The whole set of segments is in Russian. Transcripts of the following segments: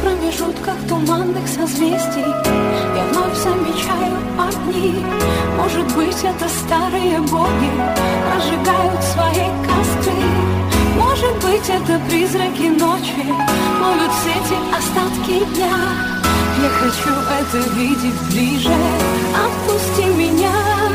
промежутках туманных созвездий я вновь замечаю огни. Может быть, это старые боги разжигают свои костры. Может быть, это призраки ночи ловят в сети остатки дня. Я хочу это видеть ближе, отпусти меня.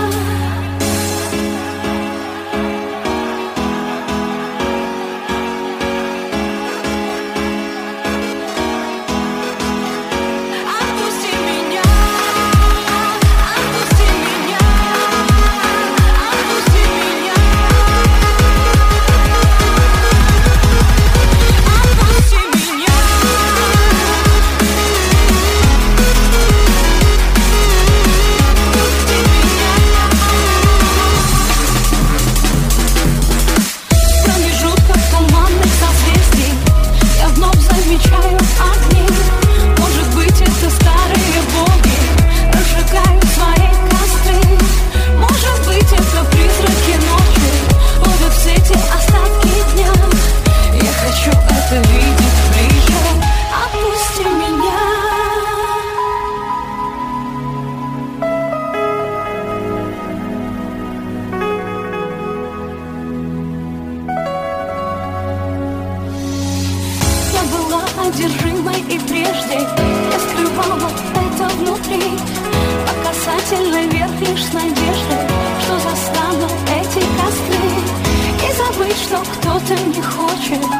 Одержимой и прежде я скрывала это внутри, по касательной вверх лишь с надеждой, что застану эти костры, и забыть, что кто-то не хочет